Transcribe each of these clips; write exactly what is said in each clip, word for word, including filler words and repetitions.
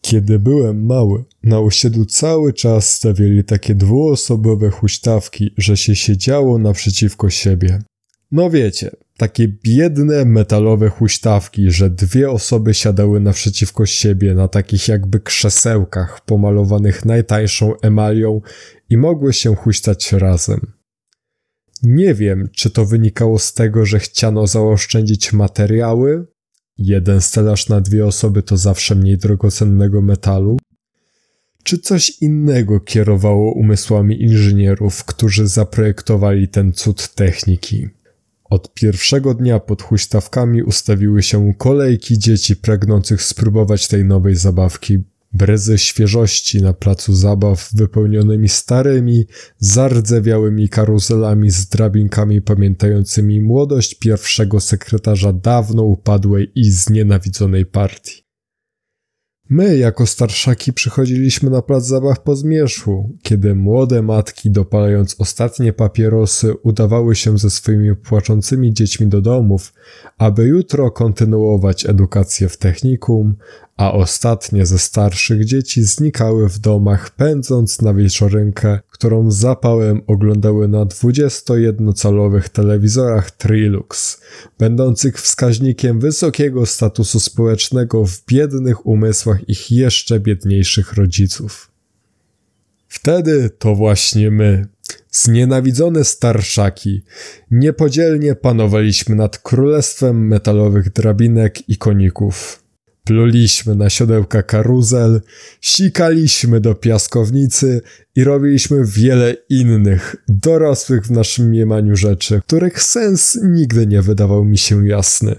Kiedy byłem mały, na osiedlu cały czas stawiali takie dwuosobowe huśtawki, że się siedziało naprzeciwko siebie. No wiecie, takie biedne metalowe huśtawki, że dwie osoby siadały naprzeciwko siebie na takich jakby krzesełkach pomalowanych najtańszą emalią i mogły się huśtać razem. Nie wiem, czy to wynikało z tego, że chciano zaoszczędzić materiały. Jeden stelaż na dwie osoby to zawsze mniej drogocennego metalu. Czy coś innego kierowało umysłami inżynierów, którzy zaprojektowali ten cud techniki? Od pierwszego dnia pod huśtawkami ustawiły się kolejki dzieci pragnących spróbować tej nowej zabawki. Bryzy świeżości na placu zabaw wypełnionymi starymi, zardzewiałymi karuzelami z drabinkami pamiętającymi młodość pierwszego sekretarza dawno upadłej i znienawidzonej partii. My, jako starszaki, przychodziliśmy na plac zabaw po zmierzchu, kiedy młode matki, dopalając ostatnie papierosy, udawały się ze swoimi płaczącymi dziećmi do domów, aby jutro kontynuować edukację w technikum, a ostatnie ze starszych dzieci znikały w domach, pędząc na wieczorynkę, którą z zapałem oglądały na dwudziestojednocalowych telewizorach Trilux, będących wskaźnikiem wysokiego statusu społecznego w biednych umysłach ich jeszcze biedniejszych rodziców. Wtedy to właśnie my, znienawidzone starszaki, niepodzielnie panowaliśmy nad królestwem metalowych drabinek i koników. Pluliśmy na siodełka karuzel, sikaliśmy do piaskownicy i robiliśmy wiele innych, dorosłych w naszym mniemaniu rzeczy, których sens nigdy nie wydawał mi się jasny.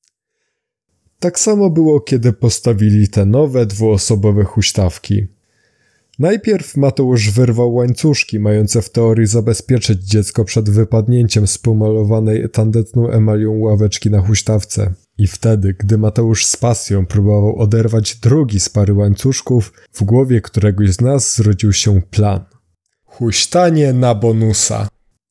Tak samo było, kiedy postawili te nowe dwuosobowe huśtawki. Najpierw Mateusz wyrwał łańcuszki, mające w teorii zabezpieczyć dziecko przed wypadnięciem z pomalowanej tandetną emalią ławeczki na huśtawce. I wtedy, gdy Mateusz z pasją próbował oderwać drugi z pary łańcuszków, w głowie któregoś z nas zrodził się plan. Huśtanie na bonusa.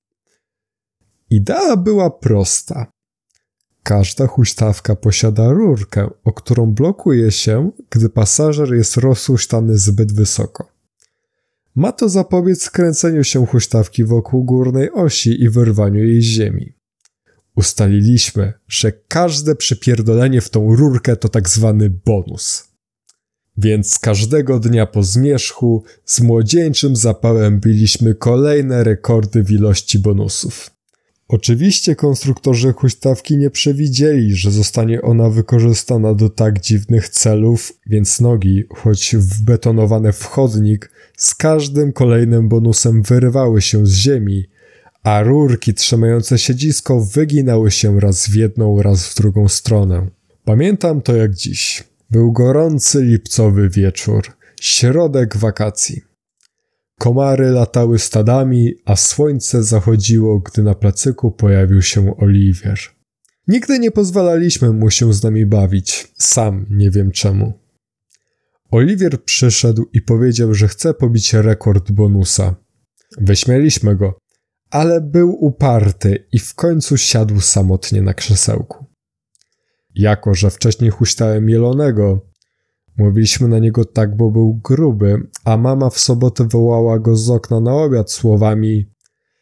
Idea była prosta. Każda huśtawka posiada rurkę, o którą blokuje się, gdy pasażer jest rozhuśtany zbyt wysoko. Ma to zapobiec kręceniu się huśtawki wokół górnej osi i wyrwaniu jej z ziemi. Ustaliliśmy, że każde przypierdolenie w tą rurkę to tak zwany bonus. Więc każdego dnia po zmierzchu z młodzieńczym zapałem biliśmy kolejne rekordy w ilości bonusów. Oczywiście konstruktorzy huśtawki nie przewidzieli, że zostanie ona wykorzystana do tak dziwnych celów, więc nogi, choć wbetonowane w chodnik, z każdym kolejnym bonusem wyrywały się z ziemi, a rurki trzymające siedzisko wyginały się raz w jedną, raz w drugą stronę. Pamiętam to jak dziś. Był gorący lipcowy wieczór, środek wakacji. Komary latały stadami, a słońce zachodziło, gdy na placyku pojawił się Oliwier. Nigdy nie pozwalaliśmy mu się z nami bawić, sam nie wiem czemu. Oliwier przyszedł i powiedział, że chce pobić rekord bonusa. Wyśmieliśmy go, ale był uparty i w końcu siadł samotnie na krzesełku. Jako że wcześniej huśtałem Jelonego, mówiliśmy na niego tak, bo był gruby, a mama w sobotę wołała go z okna na obiad słowami: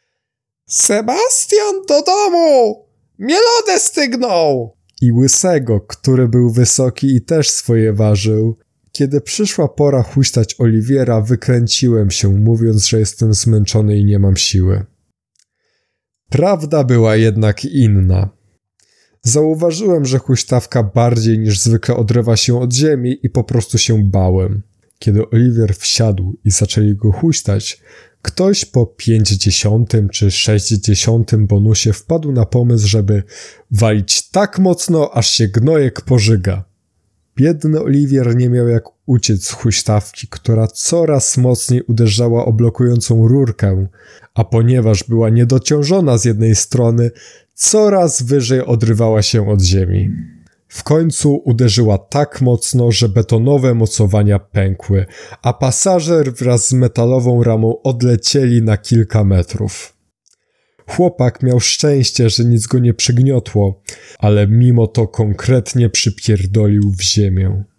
Sebastian, do domu! Mielone stygną! I Łysego, który był wysoki i też swoje ważył. Kiedy przyszła pora huśtać Oliwiera, wykręciłem się, mówiąc, że jestem zmęczony i nie mam siły. Prawda była jednak inna. Zauważyłem, że huśtawka bardziej niż zwykle odrywa się od ziemi i po prostu się bałem. Kiedy Oliwier wsiadł i zaczęli go huśtać, ktoś po pięćdziesiątym czy sześćdziesiątym bonusie wpadł na pomysł, żeby walić tak mocno, aż się gnojek pożyga. Biedny Oliwier nie miał jak uciec z huśtawki, która coraz mocniej uderzała o blokującą rurkę, a ponieważ była niedociążona z jednej strony, coraz wyżej odrywała się od ziemi. W końcu uderzyła tak mocno, że betonowe mocowania pękły, a pasażer wraz z metalową ramą odlecieli na kilka metrów. Chłopak miał szczęście, że nic go nie przygniotło, ale mimo to konkretnie przypierdolił w ziemię.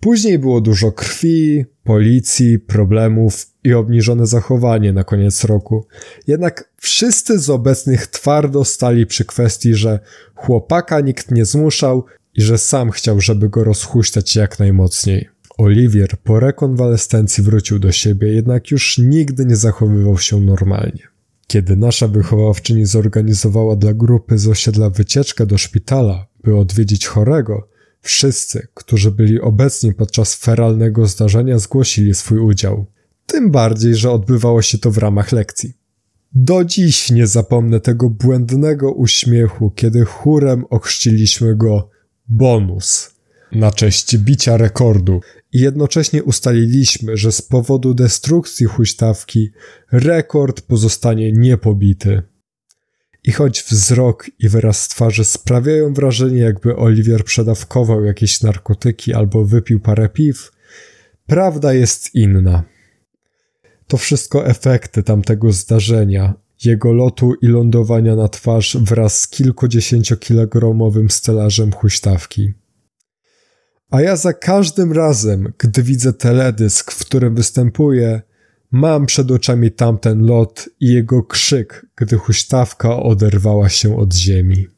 Później było dużo krwi, policji, problemów i obniżone zachowanie na koniec roku. Jednak wszyscy z obecnych twardo stali przy kwestii, że chłopaka nikt nie zmuszał i że sam chciał, żeby go rozhuśtać jak najmocniej. Oliwier po rekonwalescencji wrócił do siebie, jednak już nigdy nie zachowywał się normalnie. Kiedy nasza wychowawczyni zorganizowała dla grupy z osiedla wycieczkę do szpitala, by odwiedzić chorego, wszyscy, którzy byli obecni podczas feralnego zdarzenia, zgłosili swój udział. Tym bardziej, że odbywało się to w ramach lekcji. Do dziś nie zapomnę tego błędnego uśmiechu, kiedy chórem ochrzciliśmy go bonus na cześć bicia rekordu i jednocześnie ustaliliśmy, że z powodu destrukcji huśtawki rekord pozostanie niepobity. I choć wzrok i wyraz twarzy sprawiają wrażenie, jakby Oliwier przedawkował jakieś narkotyki albo wypił parę piw, prawda jest inna. To wszystko efekty tamtego zdarzenia, jego lotu i lądowania na twarz wraz z kilkudziesięciokilogramowym stelażem huśtawki. A ja za każdym razem, gdy widzę teledysk, w którym występuje, mam przed oczami tamten lot i jego krzyk, gdy huśtawka oderwała się od ziemi.